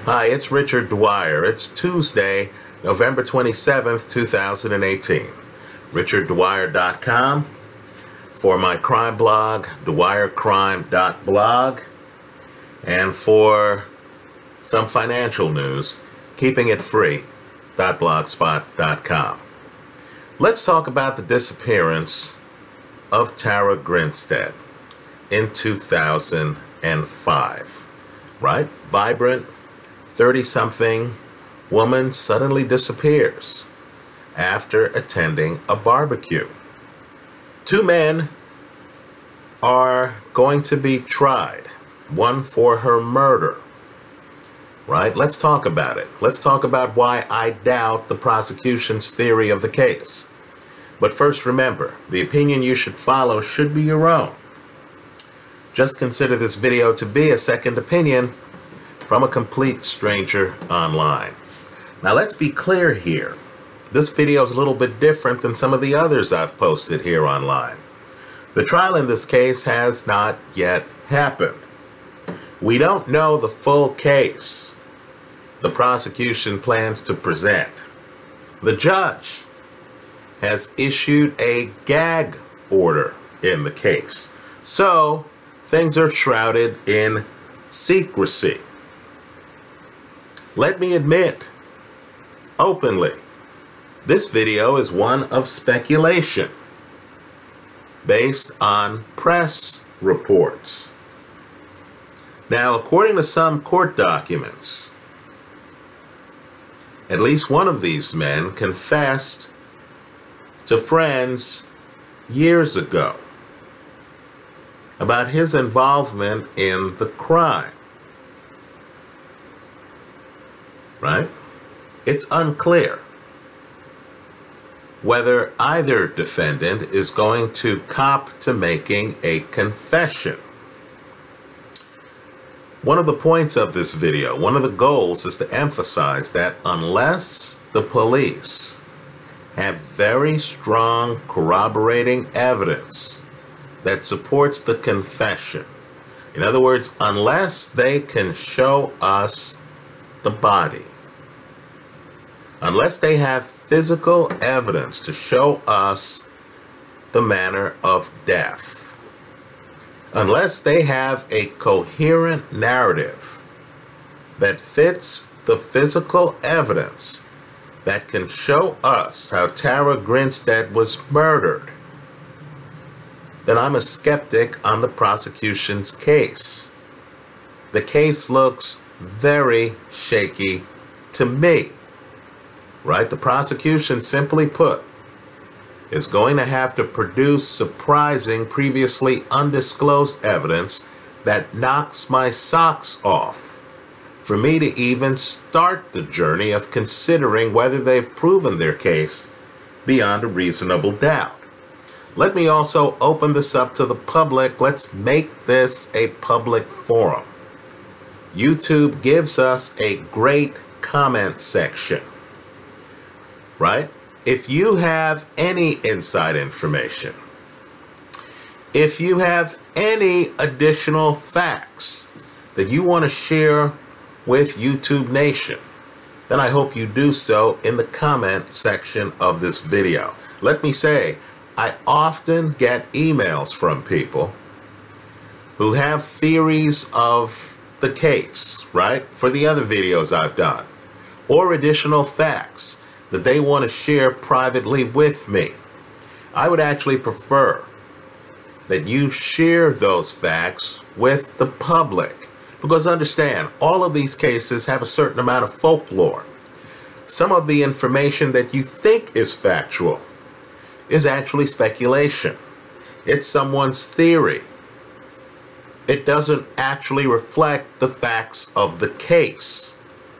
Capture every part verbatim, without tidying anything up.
Hi, it's Richard Dwyer. It's Tuesday, November twenty-seventh, two thousand eighteen. richard dwyer dot com for my crime blog, dwyer crime dot blog, and for some financial news, keeping it free dot blogspot dot com. Let's talk about the disappearance of Tara Grinstead in two thousand five. Right? Vibrant, thirty-something woman suddenly disappears after attending a barbecue. Two men are going to be tried, one for her murder. Right? Let's talk about it. Let's talk about why I doubt the prosecution's theory of the case. But first, remember, the opinion you should follow should be your own. Just consider this video to be a second opinion from a complete stranger online. Now let's be clear here. This video is a little bit different than some of the others I've posted here online. The trial in this case has not yet happened. We don't know the full case the prosecution plans to present. The judge has issued a gag order in the case, so things are shrouded in secrecy. Let me admit openly, this video is one of speculation based on press reports. Now, according to some court documents, at least one of these men confessed to friends years ago about his involvement in the crime. Right? It's unclear whether either defendant is going to cop to making a confession. One of the points of this video, one of the goals, is to emphasize that unless the police have very strong corroborating evidence that supports the confession, in other words, unless they can show us the body, unless they have physical evidence to show us the manner of death, unless they have a coherent narrative that fits the physical evidence that can show us how Tara Grinstead was murdered, then I'm a skeptic on the prosecution's case. The case looks very shaky to me. Right? The prosecution, simply put, is going to have to produce surprising, previously undisclosed evidence that knocks my socks off for me to even start the journey of considering whether they've proven their case beyond a reasonable doubt. Let me also open this up to the public. Let's make this a public forum. YouTube gives us a great comment section. Right? If you have any inside information, if you have any additional facts that you want to share with YouTube Nation, then I hope you do so in the comment section of this video. Let me say, I often get emails from people who have theories of the case, right, for the other videos I've done, or additional facts that they want to share privately with me. I would actually prefer that you share those facts with the public, because understand, all of these cases have a certain amount of folklore. Some of the information that you think is factual is actually speculation. It's someone's theory. It doesn't actually reflect the facts of the case.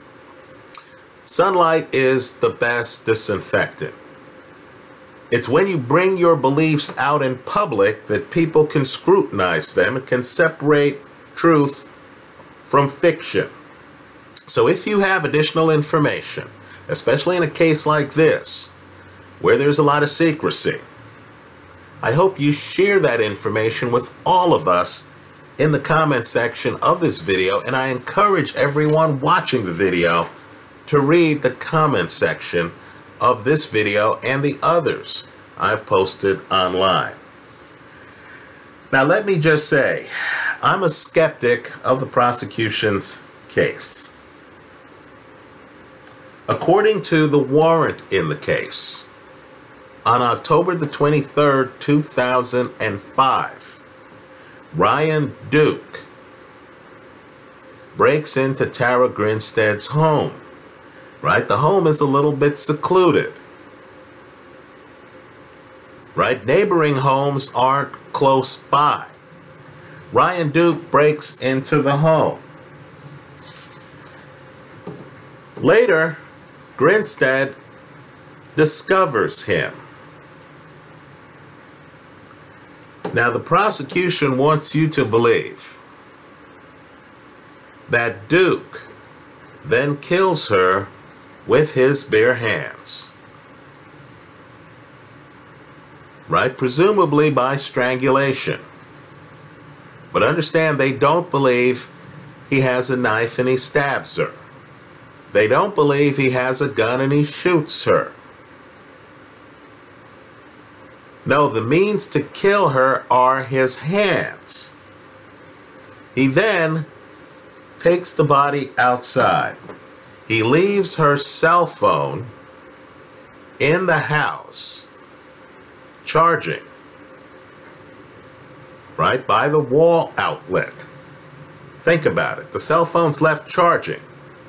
Sunlight is the best disinfectant. It's when you bring your beliefs out in public that people can scrutinize them and can separate truth from fiction. So if you have additional information, especially in a case like this, where there's a lot of secrecy, I hope you share that information with all of us in the comment section of this video, and I encourage everyone watching the video to read the comment section of this video and the others I've posted online. Now let me just say, I'm a skeptic of the prosecution's case. According to the warrant in the case, on October the twenty-third, two thousand five, Ryan Duke breaks into Tara Grinstead's home. Right? The home is a little bit secluded. Right? Neighboring homes aren't close by. Ryan Duke breaks into the home. Later, Grinstead discovers him. Now, the prosecution wants you to believe that Duke then kills her with his bare hands. Right? Presumably by strangulation. But understand, they don't believe he has a knife and he stabs her. They don't believe he has a gun and he shoots her. No, the means to kill her are his hands. He then takes the body outside. He leaves her cell phone in the house, charging, right, by the wall outlet. Think about it. The cell phone's left charging.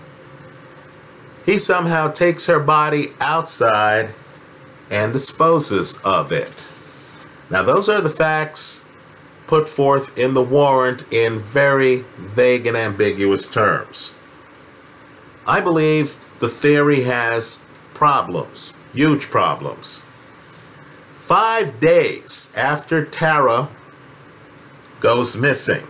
He somehow takes her body outside and disposes of it. Now, those are the facts put forth in the warrant in very vague and ambiguous terms. I believe the theory has problems, huge problems. Five days after Tara goes missing,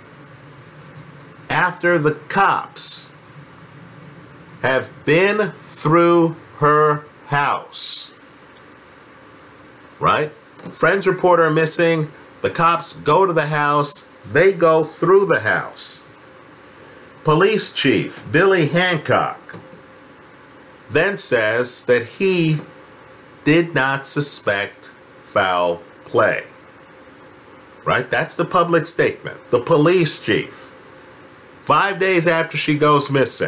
after the cops have been through her house, right? Friends report her missing. The cops go to the house. They go through the house. Police Chief Billy Hancock then says that he did not suspect foul play. Right? That's the public statement. The police chief, five days after she goes missing,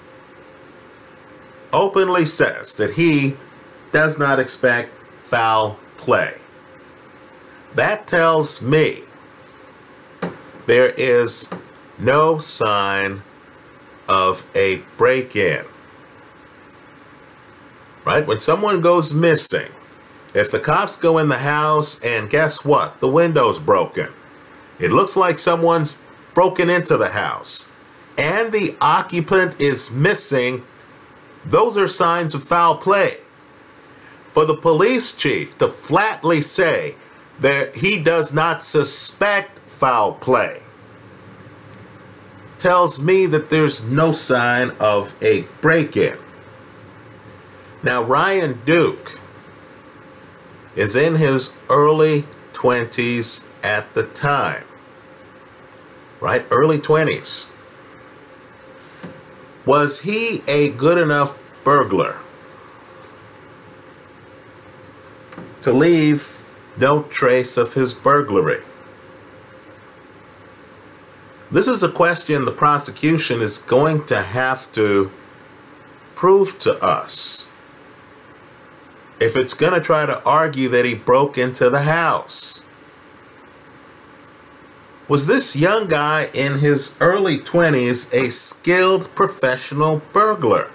openly says that he does not expect foul play. That tells me there is no sign of a break-in. Right? When someone goes missing, if the cops go in the house and guess what? The window's broken. It looks like someone's broken into the house and the occupant is missing, those are signs of foul play. For the police chief to flatly say that he does not suspect foul play tells me that there's no sign of a break-in. Now, Ryan Duke is in his early twenties at the time. Right? Early twenties. Was he a good enough burglar to leave no trace of his burglary? This is a question the prosecution is going to have to prove to us if it's going to try to argue that he broke into the house. Was this young guy in his early twenties a skilled professional burglar?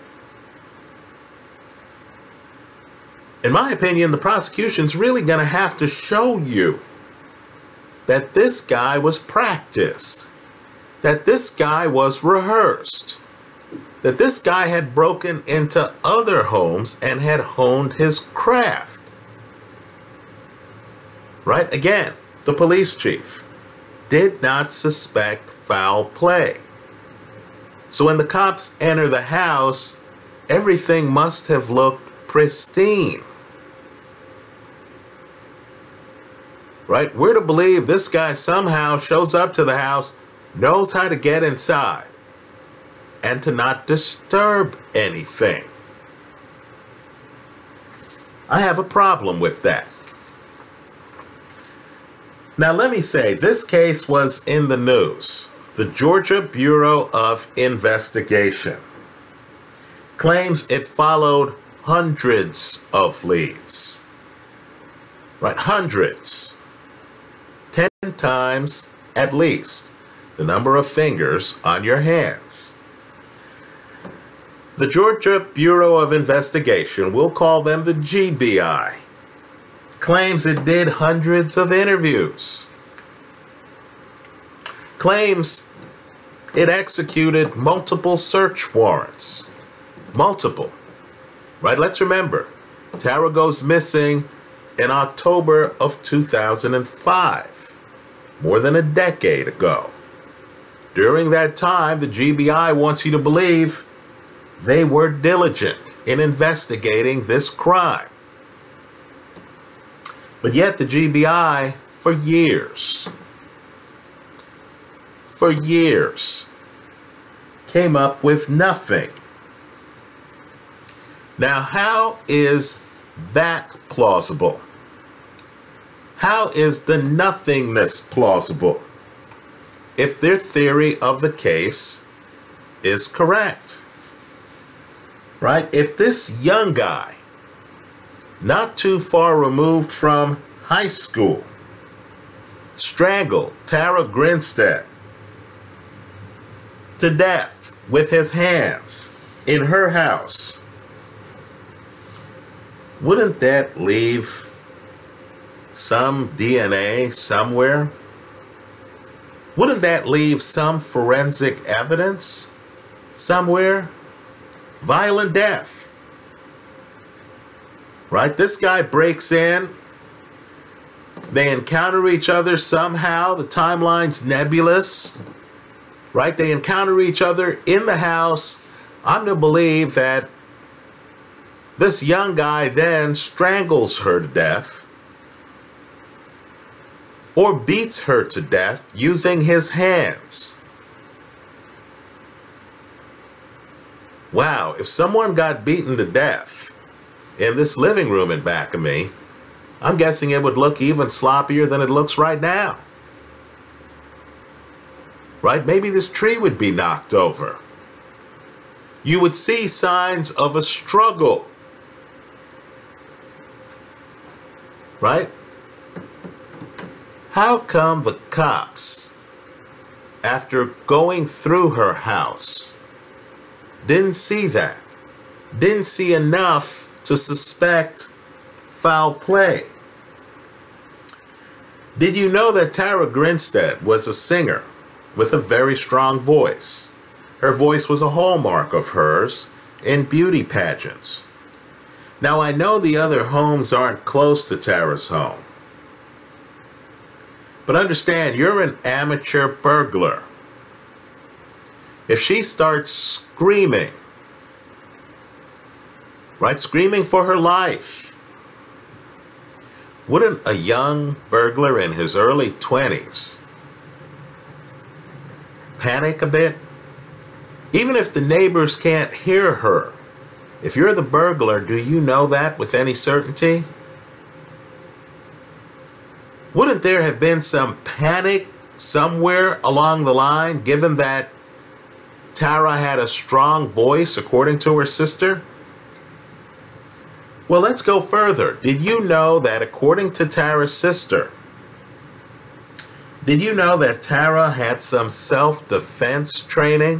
In my opinion, the prosecution's really going to have to show you that this guy was practiced, that this guy was rehearsed, that this guy had broken into other homes and had honed his craft. Right? Again, the police chief did not suspect foul play. So when the cops enter the house, everything must have looked pristine. Right? right? We're to believe this guy somehow shows up to the house, knows how to get inside, and to not disturb anything. I have a problem with that. Now let me say, this case was in the news. The Georgia Bureau of Investigation claims it followed hundreds of leads. Right, hundreds. Ten times at least the number of fingers on your hands. The Georgia Bureau of Investigation, we'll call them the G B I, claims it did hundreds of interviews. Claims it executed multiple search warrants. Multiple. Right, let's remember, Tara goes missing in October of two thousand five, more than a decade ago. During that time, the G B I wants you to believe they were diligent in investigating this crime. But yet the G B I, for years, for years, came up with nothing. Now, how is that plausible? How is the nothingness plausible if their theory of the case is correct? Right? If this young guy, not too far removed from high school, strangled Tara Grinstead to death with his hands in her house, wouldn't that leave some D N A somewhere? Wouldn't that leave some forensic evidence somewhere? Violent death. Right? This guy breaks in. They encounter each other somehow. The timeline's nebulous. Right? They encounter each other in the house. I'm to believe that this young guy then strangles her to death or beats her to death using his hands. Wow, if someone got beaten to death in this living room in back of me, I'm guessing it would look even sloppier than it looks right now. Right? Maybe this tree would be knocked over. You would see signs of a struggle. Right? How come the cops, after going through her house, didn't see that? Didn't see enough to suspect foul play? Did you know that Tara Grinstead was a singer with a very strong voice? Her voice was a hallmark of hers in beauty pageants. Now, I know the other homes aren't close to Tara's home. But understand, you're an amateur burglar. If she starts screaming, right, screaming for her life, wouldn't a young burglar in his early twenties panic a bit? Even if the neighbors can't hear her, if you're the burglar, do you know that with any certainty? Wouldn't there have been some panic somewhere along the line, given that Tara had a strong voice, according to her sister? Well, let's go further. Did you know that according to Tara's sister, did you know that Tara had some self-defense training?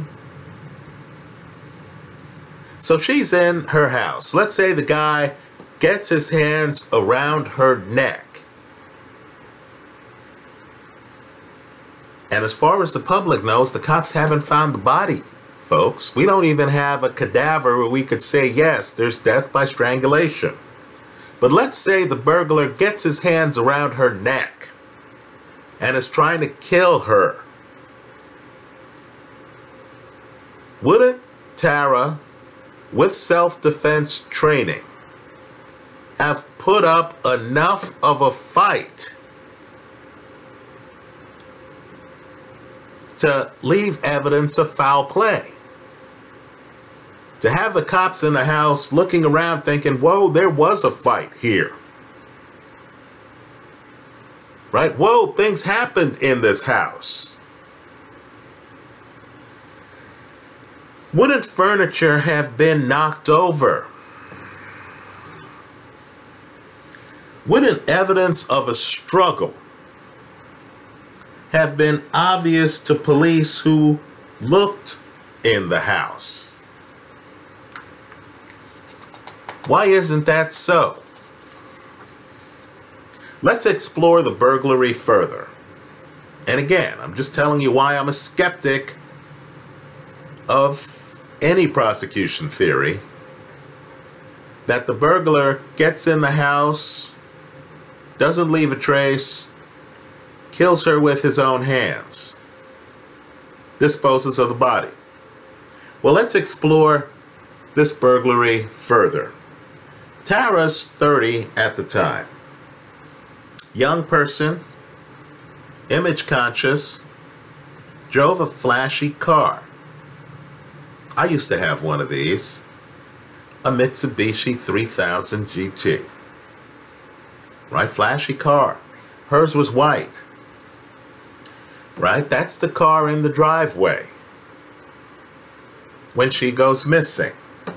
So she's in her house. Let's say the guy gets his hands around her neck. And as far as the public knows, the cops haven't found the body, folks. We don't even have a cadaver where we could say, yes, there's death by strangulation. But let's say the burglar gets his hands around her neck and is trying to kill her. Wouldn't Tara, with self-defense training, have put up enough of a fight to leave evidence of foul play. To have the cops in the house looking around thinking, whoa, there was a fight here. Right? Whoa, things happened in this house. Wouldn't furniture have been knocked over? Wouldn't evidence of a struggle have been obvious to police who looked in the house? Why isn't that so? Let's explore the burglary further. And again, I'm just telling you why I'm a skeptic of any prosecution theory that the burglar gets in the house, doesn't leave a trace, kills her with his own hands, disposes of the body. Well, let's explore this burglary further. Tara's thirty at the time. Young person, image conscious, drove a flashy car. I used to have one of these, a Mitsubishi three thousand G T. Right, flashy car. Hers was white. Right, that's the car in the driveway when she goes missing.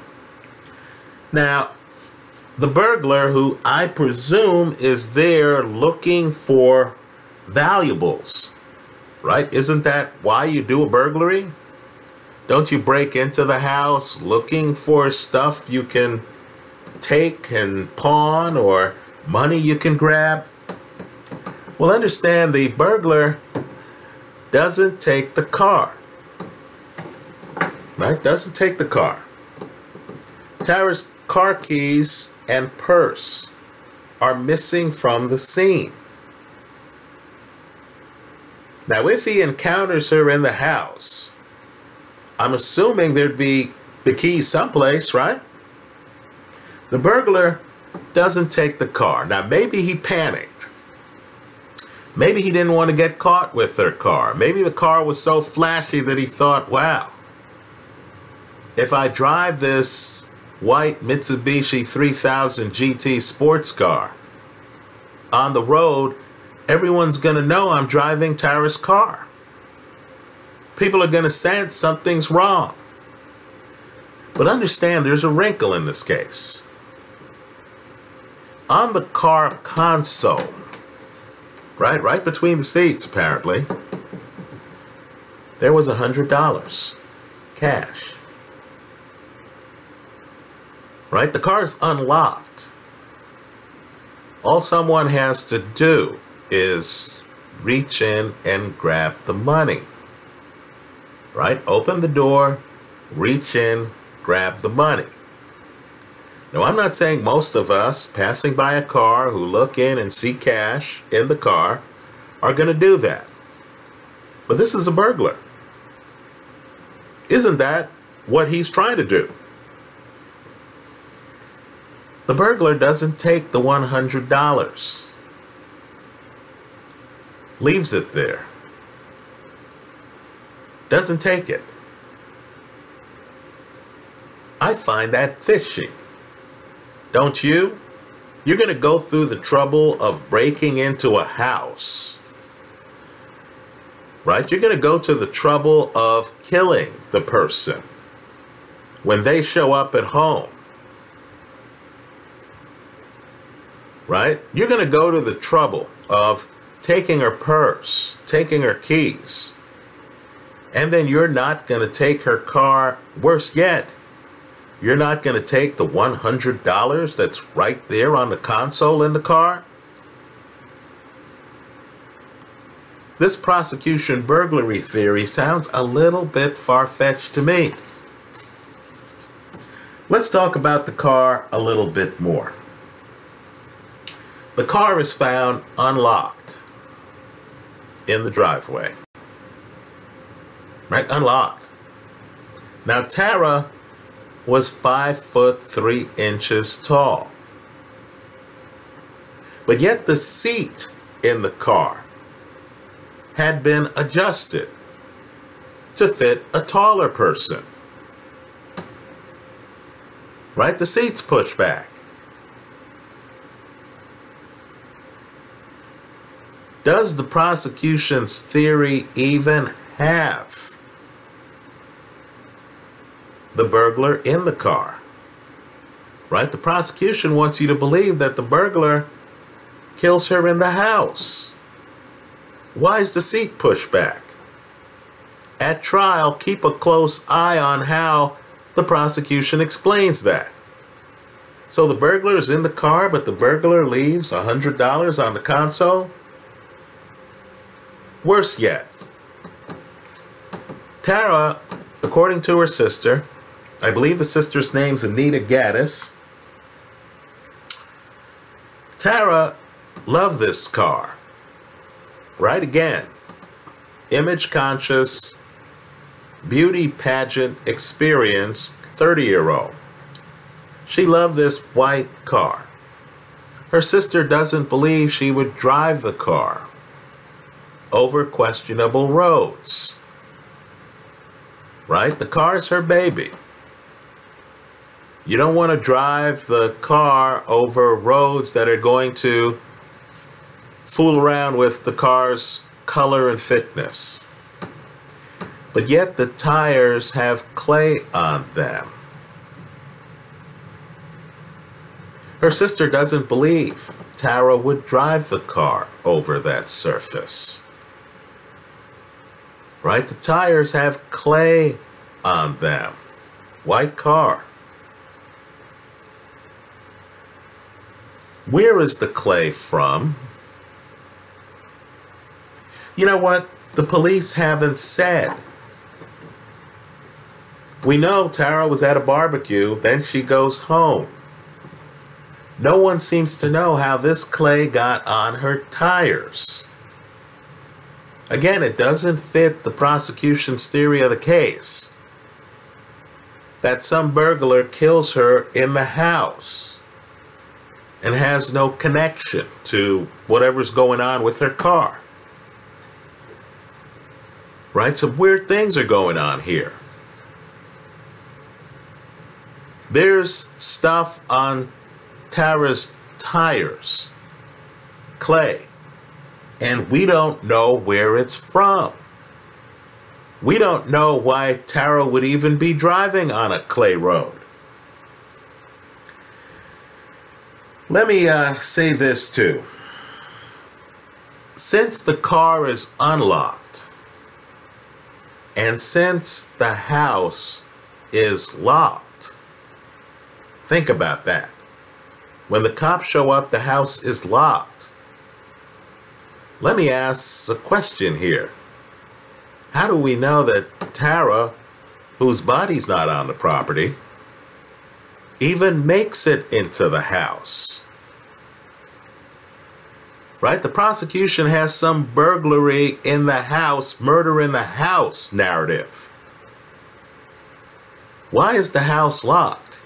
Now, the burglar, who I presume is there looking for valuables, right? Isn't that why you do a burglary? Don't you break into the house looking for stuff you can take and pawn or money you can grab? Well, understand, the burglar doesn't take the car, right? Doesn't take the car. Tara's car keys and purse are missing from the scene. Now, if he encounters her in the house, I'm assuming there'd be the keys someplace, right? The burglar doesn't take the car. Now, maybe he panicked. Maybe he didn't want to get caught with their car. Maybe the car was so flashy that he thought, wow, if I drive this white Mitsubishi three thousand G T sports car on the road, everyone's going to know I'm driving Tara's car. People are going to sense something's wrong. But understand, there's a wrinkle in this case. On the car console, right, right between the seats apparently, there was a hundred dollars cash. Right? The car's unlocked. All someone has to do is reach in and grab the money. Right? Open the door, reach in, grab the money. Now, I'm not saying most of us passing by a car who look in and see cash in the car are going to do that. But this is a burglar. Isn't that what he's trying to do? The burglar doesn't take the one hundred dollars. Leaves it there. Doesn't take it. I find that fishy. Don't you? You're going to go through the trouble of breaking into a house. Right? You're going to go to the trouble of killing the person when they show up at home. Right? You're going to go to the trouble of taking her purse, taking her keys, and then you're not going to take her car. Worse yet, you're not going to take the one hundred dollars that's right there on the console in the car? This prosecution burglary theory sounds a little bit far-fetched to me. Let's talk about the car a little bit more. The car is found unlocked in the driveway. Right? Unlocked. Now, Tara was five foot three inches tall. But yet the seat in the car had been adjusted to fit a taller person. Right? The seats push back. Does the prosecution's theory even have the burglar in the car? Right? The prosecution wants you to believe that the burglar kills her in the house. Why is the seat pushed back? At trial, keep a close eye on how the prosecution explains that. So the burglar is in the car, but the burglar leaves one hundred dollars on the console? Worse yet, Tara, according to her sister, I believe the sister's name's Anita Gaddis, Tara loved this car. Right again, image conscious, beauty pageant experienced thirty-year-old. She loved this white car. Her sister doesn't believe she would drive the car over questionable roads. Right? The car's her baby. You don't want to drive the car over roads that are going to fool around with the car's color and thickness. But yet the tires have clay on them. Her sister doesn't believe Tara would drive the car over that surface. Right? The tires have clay on them. White car. Where is the clay from? You know what? The police haven't said. We know Tara was at a barbecue, then she goes home. No one seems to know how this clay got on her tires. Again, it doesn't fit the prosecution's theory of the case that some burglar kills her in the house and has no connection to whatever's going on with her car. Right? Some weird things are going on here. There's stuff on Tara's tires, clay, and we don't know where it's from. We don't know why Tara would even be driving on a clay road. Let me uh, say this too. Since the car is unlocked, and since the house is locked, think about that. When the cops show up, the house is locked. Let me ask a question here. How do we know that Tara, whose body's not on the property, even makes it into the house? Right? The prosecution has some burglary in the house, murder in the house narrative. Why is the house locked?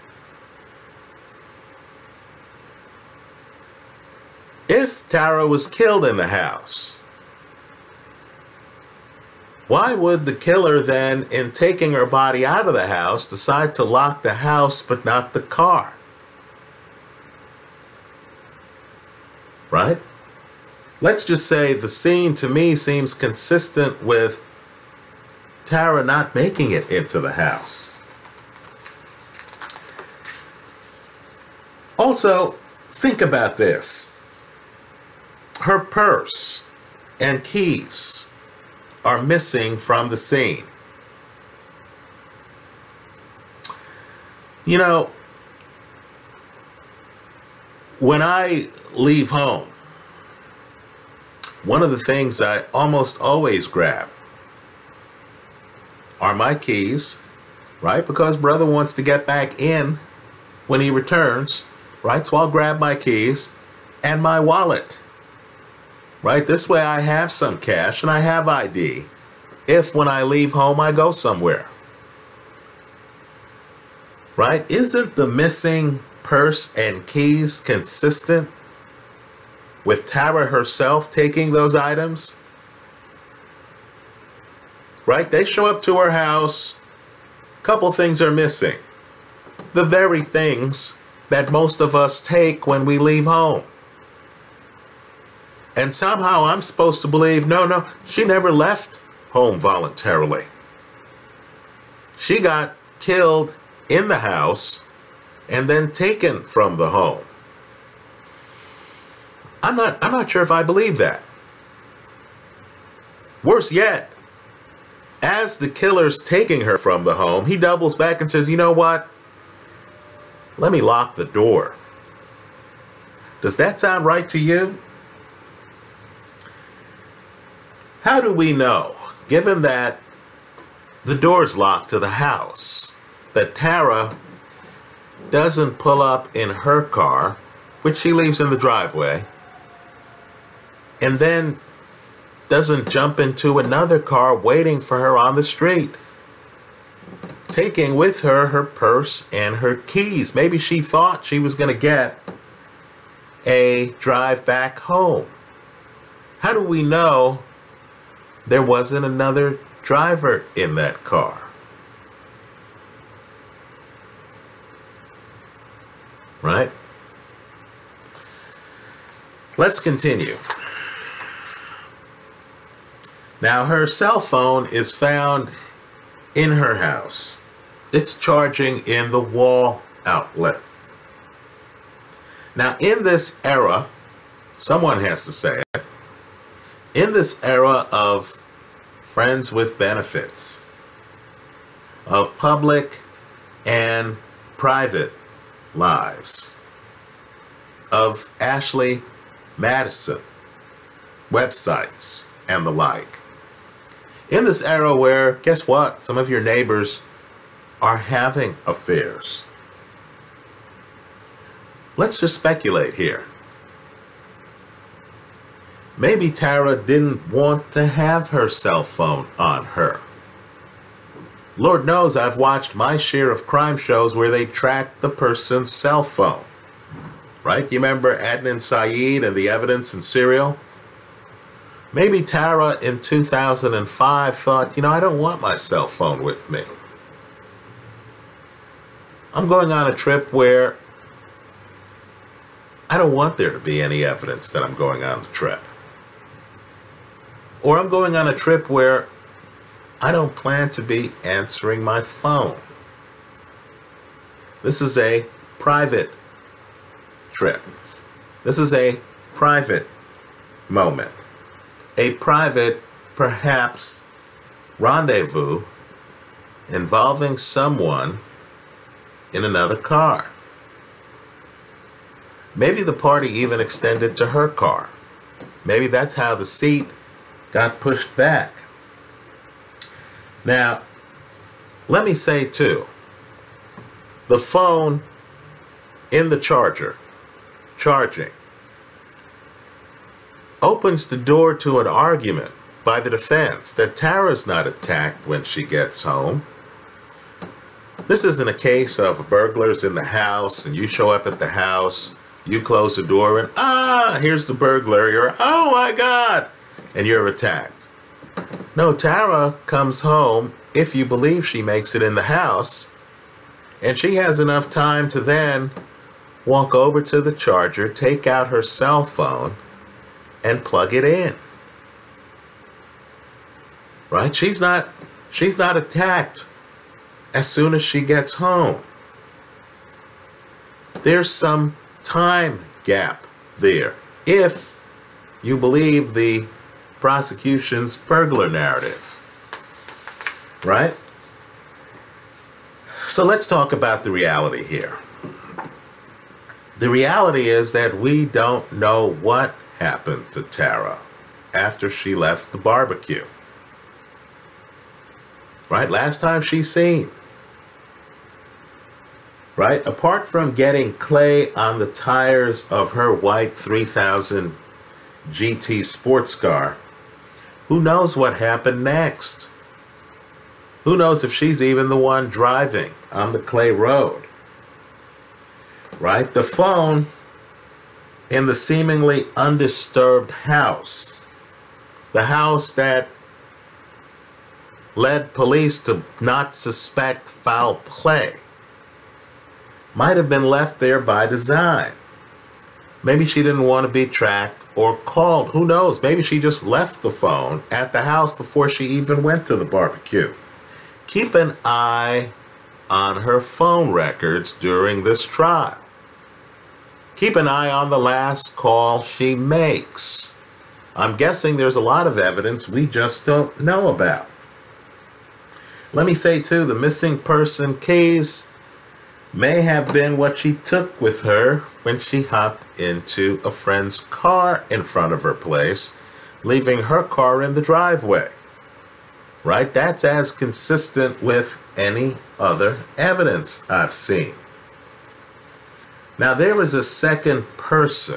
If Tara was killed in the house, why would the killer then, in taking her body out of the house, decide to lock the house but not the car? Right? Let's just say the scene to me seems consistent with Tara not making it into the house. Also, think about this. Her purse and keys are missing from the scene. You know, when I leave home, one of the things I almost always grab are my keys, right? Because brother wants to get back in when he returns, right? So I'll grab my keys and my wallet. Right? This way I have some cash and I have I D if when I leave home I go somewhere. Right? Isn't the missing purse and keys consistent with Tara herself taking those items? right? They show up to her house. Couple things are missing. The very things that most of us take when we leave home. And somehow I'm supposed to believe, no, no, she never left home voluntarily. She got killed in the house and then taken from the home. I'm not, I'm not sure if I believe that. Worse yet, as the killer's taking her from the home, he doubles back and says, you know what? Let me lock the door. Does that sound right to you? How do we know, given that the door's locked to the house, that Tara doesn't pull up in her car, which she leaves in the driveway, and then doesn't jump into another car waiting for her on the street, taking with her her purse and her keys? Maybe she thought she was going to get a drive back home. How do we know there wasn't another driver in that car? Right? Let's continue. Now, her cell phone is found in her house. It's charging in the wall outlet. Now, in this era, someone has to say it, in this era of friends with benefits, of public and private lives, of Ashley Madison websites and the like, in this era where, guess what, some of your neighbors are having affairs. Let's just speculate here. Maybe Tara didn't want to have her cell phone on her. Lord knows I've watched my share of crime shows where they track the person's cell phone. Right? You remember Adnan Syed and the evidence in Serial? Maybe Tara in two thousand five thought, you know, I don't want my cell phone with me. I'm going on a trip where I don't want there to be any evidence that I'm going on the trip. Or I'm going on a trip where I don't plan to be answering my phone. This is a private trip. This is a private moment. A private, perhaps, rendezvous involving someone in another car. Maybe the party even extended to her car. Maybe that's how the seat got pushed back. Now, let me say too, the phone in the charger, charging, opens the door to an argument by the defense that Tara's not attacked when she gets home. This isn't a case of burglars in the house and you show up at the house, you close the door and, ah, here's the burglar. You're, oh my God, and you're attacked. No, Tara comes home, if you believe she makes it in the house, and she has enough time to then walk over to the charger, take out her cell phone, and plug it in. Right? She's not, she's not attacked as soon as she gets home. There's some time gap there, if you believe the prosecution's burglar narrative. Right? So let's talk about the reality here. The reality is that we don't know what happened to Tara after she left the barbecue. Right? Last time she's seen. Right? Apart from getting clay on the tires of her white three thousand G T sports car, who knows what happened next? Who knows if she's even the one driving on the clay road? Right? The phone in the seemingly undisturbed house, the house that led police to not suspect foul play might have been left there by design. Maybe she didn't want to be tracked or called. Who knows? Maybe she just left the phone at the house before she even went to the barbecue. Keep an eye on her phone records during this trial. Keep an eye on the last call she makes. I'm guessing there's a lot of evidence we just don't know about. Let me say, too, the missing person keys may have been what she took with her when she hopped into a friend's car in front of her place, leaving her car in the driveway. Right? That's as consistent with any other evidence I've seen. Now, there was a second person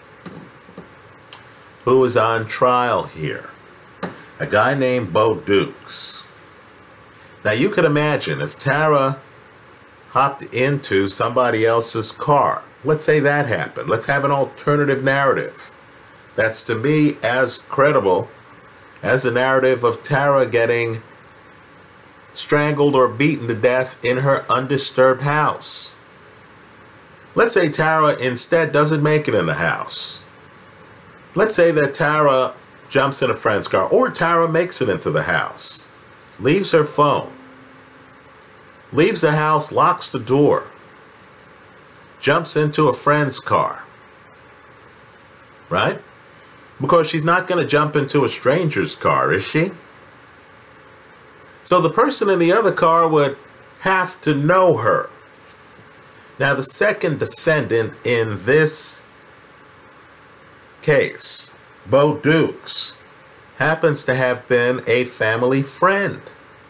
who was on trial here, a guy named Bo Dukes. Now, you could imagine if Tara hopped into somebody else's car. Let's say that happened. Let's have an alternative narrative. That's, to me, as credible as the narrative of Tara getting strangled or beaten to death in her undisturbed house. Let's say Tara instead doesn't make it in the house. Let's say that Tara jumps in a friend's car, or Tara makes it into the house, leaves her phone, leaves the house, locks the door, jumps into a friend's car, right? Because she's not going to jump into a stranger's car, is she? So the person in the other car would have to know her. Now, the second defendant in this case, Bo Dukes, happens to have been a family friend.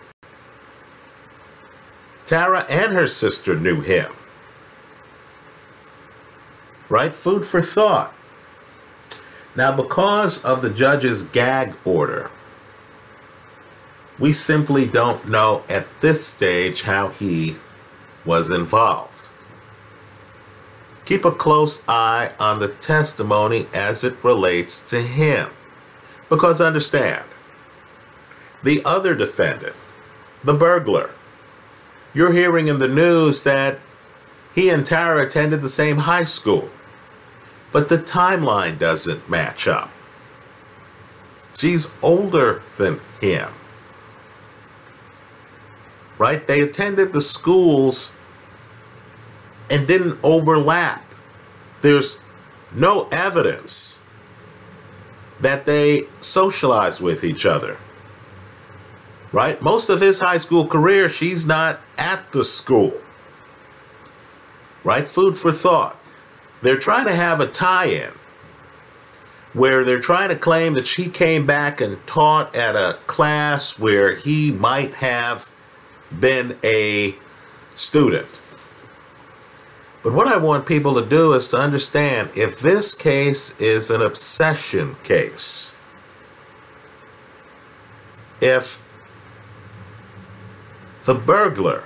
Tara and her sister knew him. Right? Food for thought. Now, because of the judge's gag order, we simply don't know at this stage how he was involved. Keep a close eye on the testimony as it relates to him. Because understand, the other defendant, the burglar, you're hearing in the news that he and Tara attended the same high school, but the timeline doesn't match up. She's older than him. Right? They attended the schools and didn't overlap. There's no evidence that they socialized with each other. Right? Most of his high school career, she's not at the school. Right? Food for thought. They're trying to have a tie-in where they're trying to claim that she came back and taught at a class where he might have been a student. But what I want people to do is to understand, if this case is an obsession case, if the burglar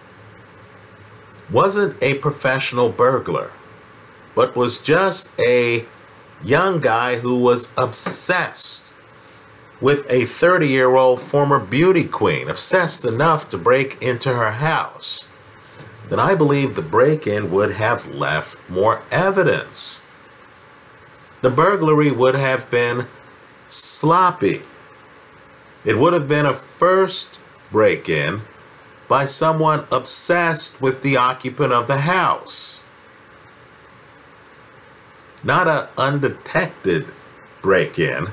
wasn't a professional burglar, but was just a young guy who was obsessed with a thirty-year-old former beauty queen, obsessed enough to break into her house, then I believe the break-in would have left more evidence. The burglary would have been sloppy. It would have been a first break-in by someone obsessed with the occupant of the house. Not an undetected break-in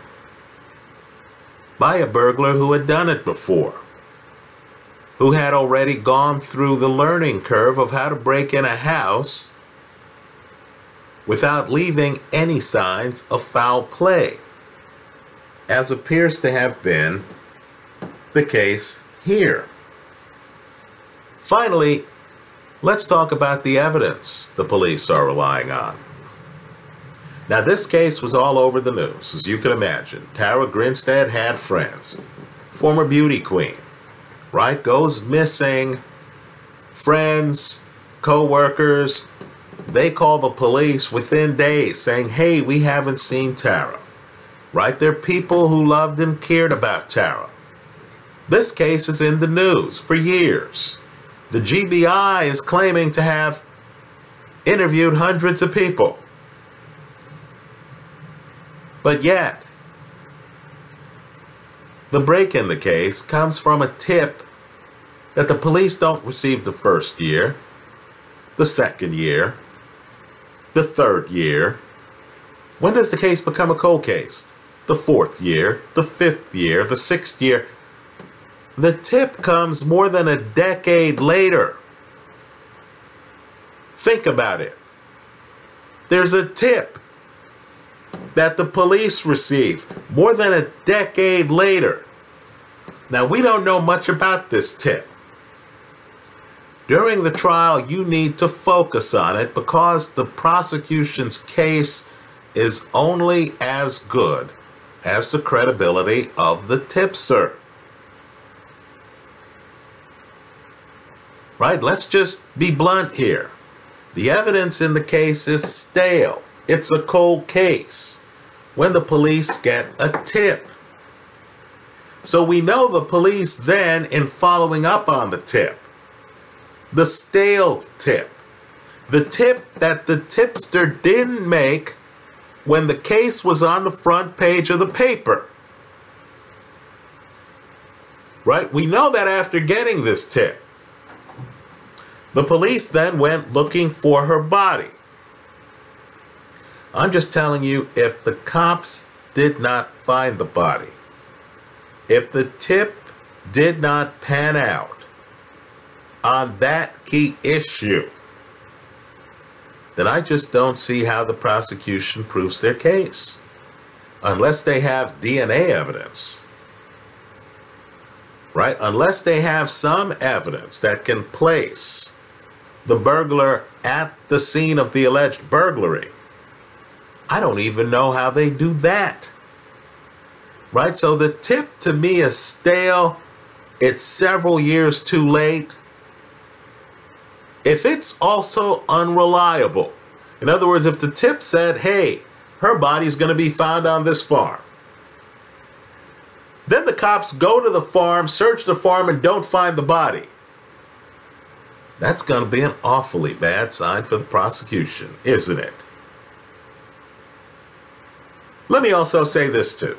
by a burglar who had done it before, who had already gone through the learning curve of how to break in a house without leaving any signs of foul play, as appears to have been the case here. Finally, let's talk about the evidence the police are relying on. Now, this case was all over the news, as you can imagine. Tara Grinstead had friends. Former beauty queen, right? Goes missing. Friends, co-workers, they call the police within days saying, hey, we haven't seen Tara. Right? They're people who loved and cared about Tara. This case is in the news for years. The G B I is claiming to have interviewed hundreds of people. But yet, the break in the case comes from a tip that the police don't receive the first year, the second year, the third year. When does the case become a cold case? The fourth year, the fifth year, the sixth year. The tip comes more than a decade later. Think about it. There's a tip that the police receive more than a decade later. Now, we don't know much about this tip. During the trial, you need to focus on it because the prosecution's case is only as good as the credibility of the tipster. Right? Let's just be blunt here. The evidence in the case is stale. It's a cold case when the police get a tip. So we know the police then, in following up on the tip, the stale tip, the tip that the tipster didn't make when the case was on the front page of the paper. Right? We know that after getting this tip, the police then went looking for her body. I'm just telling you, if the cops did not find the body, if the tip did not pan out on that key issue, then I just don't see how the prosecution proves their case, unless they have D N A evidence. Right? Unless they have some evidence that can place the burglar at the scene of the alleged burglary. I don't even know how they do that. Right? So the tip to me is stale. It's several years too late. If it's also unreliable, in other words, if the tip said, hey, her body's going to be found on this farm, then the cops go to the farm, search the farm, and don't find the body, that's going to be an awfully bad sign for the prosecution, isn't it? Let me also say this too.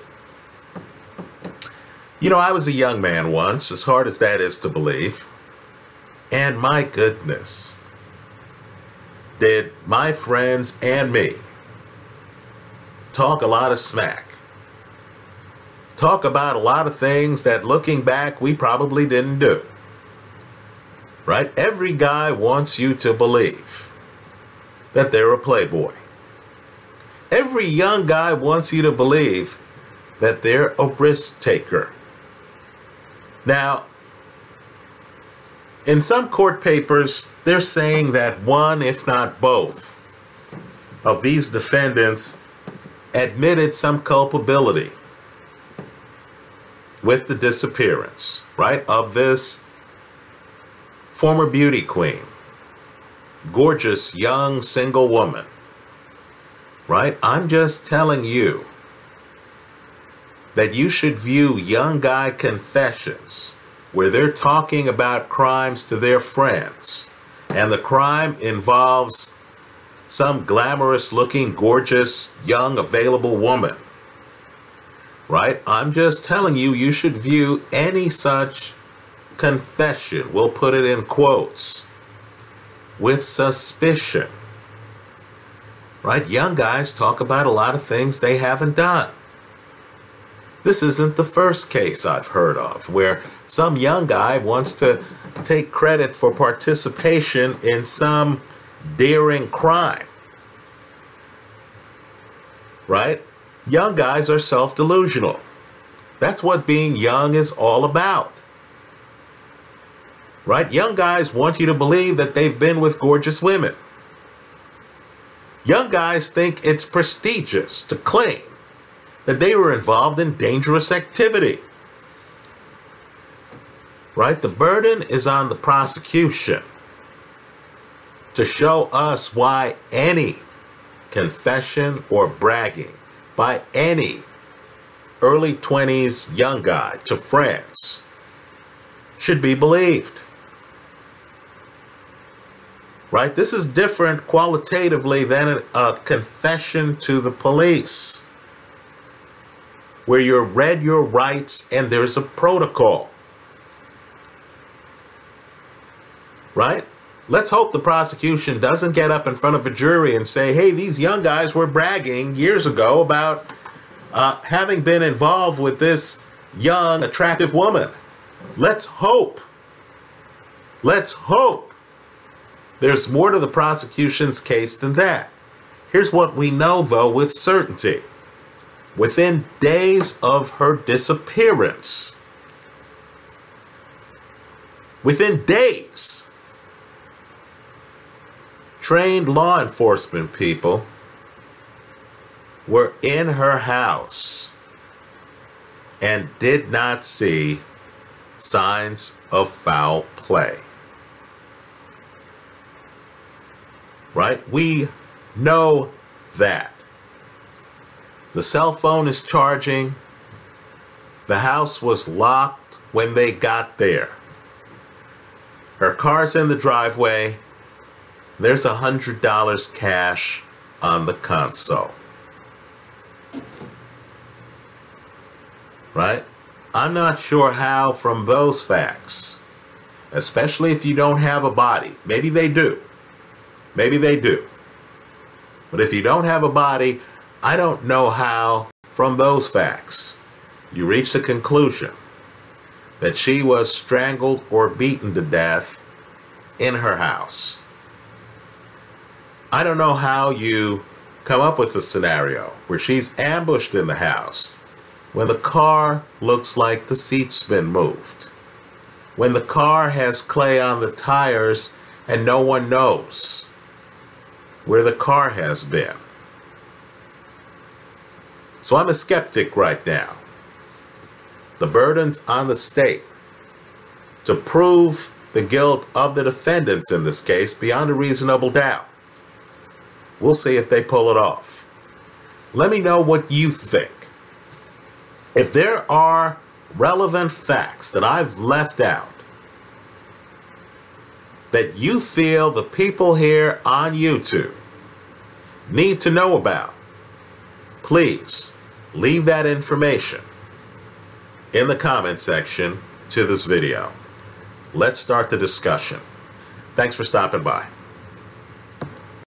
You know, I was a young man once, as hard as that is to believe, and my goodness, did my friends and me talk a lot of smack. Talk about a lot of things that, looking back, we probably didn't do. Right? Every guy wants you to believe that they're a playboy. Every young guy wants you to believe that they're a risk taker. Now, in some court papers, they're saying that one, if not both, of these defendants admitted some culpability with the disappearance, right, of this former beauty queen, gorgeous young single woman, right? I'm just telling you that you should view young guy confessions where they're talking about crimes to their friends, and the crime involves some glamorous looking, gorgeous, young, available woman, right? I'm just telling you, you should view any such confession, we'll put it in quotes, with suspicion. Right? Young guys talk about a lot of things they haven't done. This isn't the first case I've heard of where some young guy wants to take credit for participation in some daring crime. Right? Young guys are self-delusional. That's what being young is all about. Right? Young guys want you to believe that they've been with gorgeous women. Young guys think it's prestigious to claim that they were involved in dangerous activity. Right? The burden is on the prosecution to show us why any confession or bragging by any early twenties young guy to friends should be believed. Right? This is different qualitatively than a confession to the police, where you're read your rights and there's a protocol. Right? Let's hope the prosecution doesn't get up in front of a jury and say, hey, these young guys were bragging years ago about uh, having been involved with this young, attractive woman. Let's hope. Let's hope there's more to the prosecution's case than that. Here's what we know, though, with certainty. Within days of her disappearance, within days, trained law enforcement people were in her house and did not see signs of foul play. Right? We know that. The cell phone is charging. The house was locked when they got there. Her car's in the driveway. There's a hundred dollars cash on the console. Right? I'm not sure how from those facts, especially if you don't have a body. Maybe they do. Maybe they do. But if you don't have a body, I don't know how from those facts you reach the conclusion that she was strangled or beaten to death in her house. I don't know how you come up with a scenario where she's ambushed in the house when the car looks like the seat's been moved, when the car has clay on the tires and no one knows where the car has been. So I'm a skeptic right now. The burden's on the state to prove the guilt of the defendants in this case beyond a reasonable doubt. We'll see if they pull it off. Let me know what you think. If there are relevant facts that I've left out that you feel the people here on YouTube need to know about, please leave that information in the comment section to this video. Let's start the discussion. Thanks for stopping by.